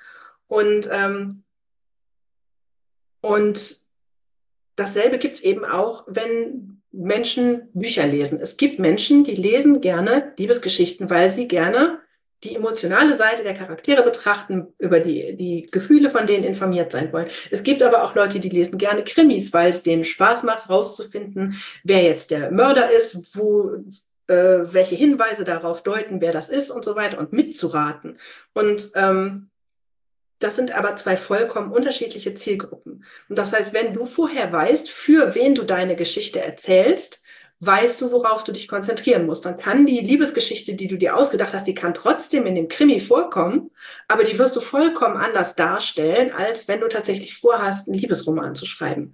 Und dasselbe gibt es eben auch, wenn Menschen Bücher lesen. Es gibt Menschen, die lesen gerne Liebesgeschichten, weil sie gerne die emotionale Seite der Charaktere betrachten, über die Gefühle von denen informiert sein wollen. Es gibt aber auch Leute, die lesen gerne Krimis, weil es denen Spaß macht, herauszufinden, wer jetzt der Mörder ist, welche Hinweise darauf deuten, wer das ist und so weiter und mitzuraten. Und das sind aber zwei vollkommen unterschiedliche Zielgruppen. Und das heißt, wenn du vorher weißt, für wen du deine Geschichte erzählst, weißt du, worauf du dich konzentrieren musst. Dann kann die Liebesgeschichte, die du dir ausgedacht hast, die kann trotzdem in dem Krimi vorkommen, aber die wirst du vollkommen anders darstellen, als wenn du tatsächlich vorhast, einen Liebesroman zu schreiben.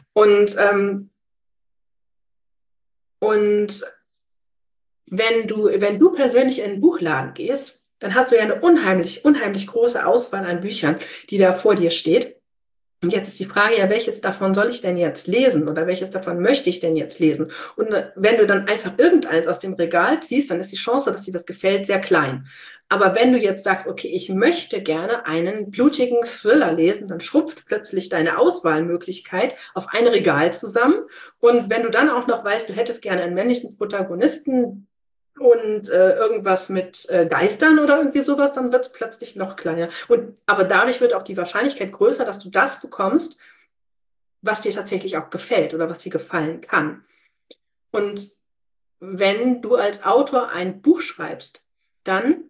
Und wenn du persönlich in einen Buchladen gehst, dann hast du ja eine unheimlich, unheimlich große Auswahl an Büchern, die da vor dir steht. Und jetzt ist die Frage, ja, welches davon soll ich denn jetzt lesen oder welches davon möchte ich denn jetzt lesen? Und wenn du dann einfach irgendeins aus dem Regal ziehst, dann ist die Chance, dass dir das gefällt, sehr klein. Aber wenn du jetzt sagst, okay, ich möchte gerne einen blutigen Thriller lesen, dann schrumpft plötzlich deine Auswahlmöglichkeit auf ein Regal zusammen. Und wenn du dann auch noch weißt, du hättest gerne einen männlichen Protagonisten, und irgendwas mit Geistern oder irgendwie sowas, dann wird es plötzlich noch kleiner. Aber dadurch wird auch die Wahrscheinlichkeit größer, dass du das bekommst, was dir tatsächlich auch gefällt oder was dir gefallen kann. Und wenn du als Autor ein Buch schreibst, dann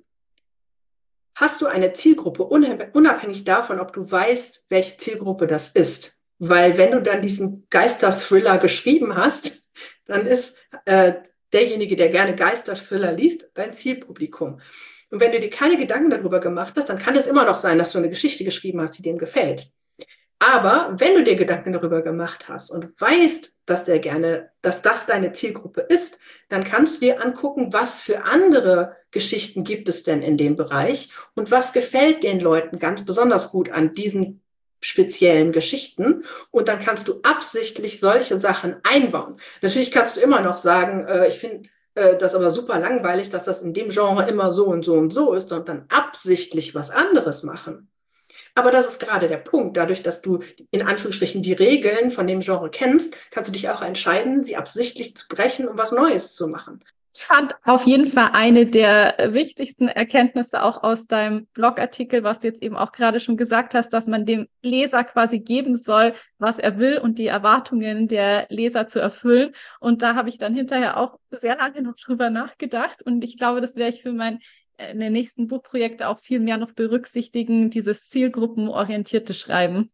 hast du eine Zielgruppe, unabhängig davon, ob du weißt, welche Zielgruppe das ist. Weil wenn du dann diesen Geister-Thriller geschrieben hast, dann ist derjenige, der gerne Geister-Thriller liest, dein Zielpublikum. Und wenn du dir keine Gedanken darüber gemacht hast, dann kann es immer noch sein, dass du eine Geschichte geschrieben hast, die dem gefällt. Aber wenn du dir Gedanken darüber gemacht hast und weißt, dass das deine Zielgruppe ist, dann kannst du dir angucken, was für andere Geschichten gibt es denn in dem Bereich und was gefällt den Leuten ganz besonders gut an diesen speziellen Geschichten. Und dann kannst du absichtlich solche Sachen einbauen. Natürlich kannst du immer noch sagen, ich finde das aber super langweilig, dass das in dem Genre immer so und so und so ist und dann absichtlich was anderes machen. Aber das ist gerade der Punkt. Dadurch, dass du in Anführungsstrichen die Regeln von dem Genre kennst, kannst du dich auch entscheiden, sie absichtlich zu brechen, um was Neues zu machen. Ich fand auf jeden Fall eine der wichtigsten Erkenntnisse auch aus deinem Blogartikel, was du jetzt eben auch gerade schon gesagt hast, dass man dem Leser quasi geben soll, was er will und die Erwartungen der Leser zu erfüllen. Und da habe ich dann hinterher auch sehr lange noch drüber nachgedacht. Und ich glaube, das werde ich für mein in den nächsten Buchprojekte auch viel mehr noch berücksichtigen, dieses zielgruppenorientierte Schreiben.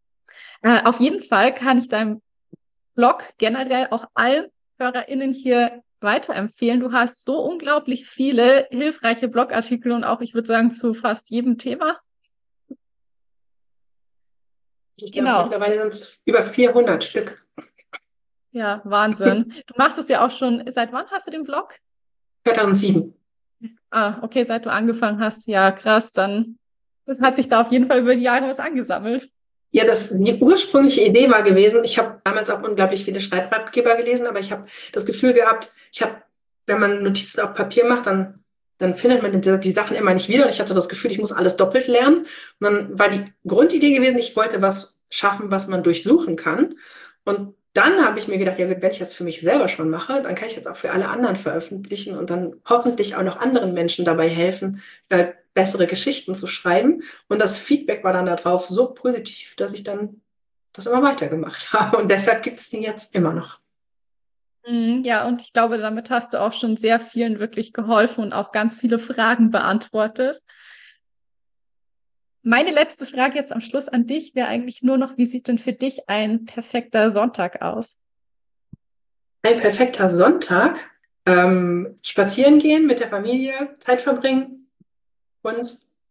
Auf jeden Fall kann ich deinem Blog generell auch allen HörerInnen hier weiterempfehlen. Du hast so unglaublich viele hilfreiche Blogartikel und auch, ich würde sagen, zu fast jedem Thema. Ich glaube, Genau. mittlerweile sind es über 400 Stück. Ja, Wahnsinn. Du machst es ja auch schon. Seit wann hast du den Blog? 2007. Ah, okay, seit du angefangen hast. Ja, krass. Dann das hat sich da auf jeden Fall über die Jahre was angesammelt. Ja, die ursprüngliche Idee war gewesen, ich habe damals auch unglaublich viele Schreibratgeber gelesen, aber ich habe das Gefühl gehabt, wenn man Notizen auf Papier macht, dann findet man die Sachen immer nicht wieder. Und ich hatte das Gefühl, ich muss alles doppelt lernen. Und dann war die Grundidee gewesen, ich wollte was schaffen, was man durchsuchen kann. Und dann habe ich mir gedacht, ja gut, wenn ich das für mich selber schon mache, dann kann ich das auch für alle anderen veröffentlichen und dann hoffentlich auch noch anderen Menschen dabei helfen, bessere Geschichten zu schreiben. Und das Feedback war dann darauf so positiv, dass ich dann das immer weitergemacht habe. Und deshalb gibt es die jetzt immer noch. Ja, und ich glaube, damit hast du auch schon sehr vielen wirklich geholfen und auch ganz viele Fragen beantwortet. Meine letzte Frage jetzt am Schluss an dich wäre eigentlich nur noch, wie sieht denn für dich ein perfekter Sonntag aus? Ein perfekter Sonntag. Spazieren gehen, mit der Familie, Zeit verbringen und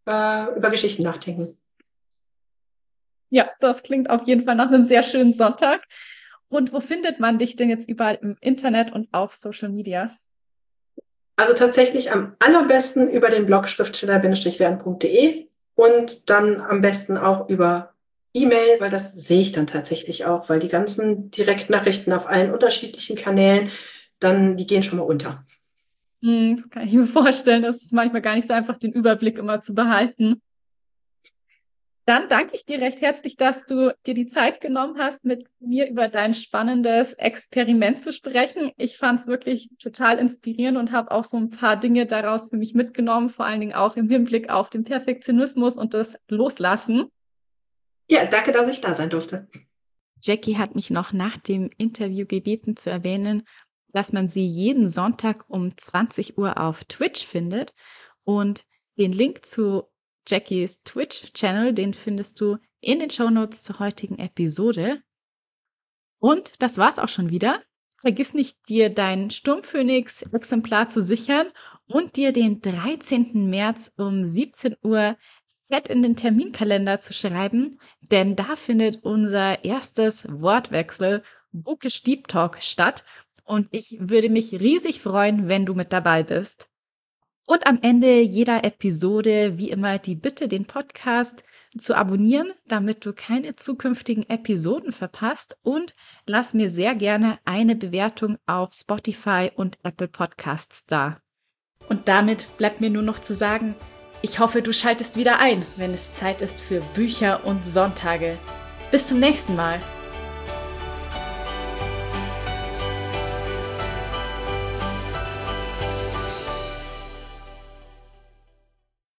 über Geschichten nachdenken. Ja, das klingt auf jeden Fall nach einem sehr schönen Sonntag. Und wo findet man dich denn jetzt überall im Internet und auf Social Media? Also tatsächlich am allerbesten über den Blog schriftsteller-werden.de und dann am besten auch über E-Mail, weil das sehe ich dann tatsächlich auch, weil die ganzen Direktnachrichten auf allen unterschiedlichen Kanälen, die gehen schon mal unter. Das kann ich mir vorstellen, das ist manchmal gar nicht so einfach, den Überblick immer zu behalten. Dann danke ich dir recht herzlich, dass du dir die Zeit genommen hast, mit mir über dein spannendes Experiment zu sprechen. Ich fand es wirklich total inspirierend und habe auch so ein paar Dinge daraus für mich mitgenommen, vor allen Dingen auch im Hinblick auf den Perfektionismus und das Loslassen. Ja, danke, dass ich da sein durfte. Jackie hat mich noch nach dem Interview gebeten zu erwähnen, dass man sie jeden Sonntag um 20 Uhr auf Twitch findet. Und den Link zu Jackies Twitch-Channel, den findest du in den Shownotes zur heutigen Episode. Und das war's auch schon wieder. Vergiss nicht, dir dein Sturmphönix-Exemplar zu sichern und dir den 13. März um 17 Uhr fett in den Terminkalender zu schreiben, denn da findet unser erstes Wortwechsel Bookish Deep Talk statt und ich würde mich riesig freuen, wenn du mit dabei bist. Und am Ende jeder Episode, wie immer, die Bitte, den Podcast zu abonnieren, damit du keine zukünftigen Episoden verpasst. Und lass mir sehr gerne eine Bewertung auf Spotify und Apple Podcasts da. Und damit bleibt mir nur noch zu sagen, ich hoffe, du schaltest wieder ein, wenn es Zeit ist für Bücher und Sonntage. Bis zum nächsten Mal.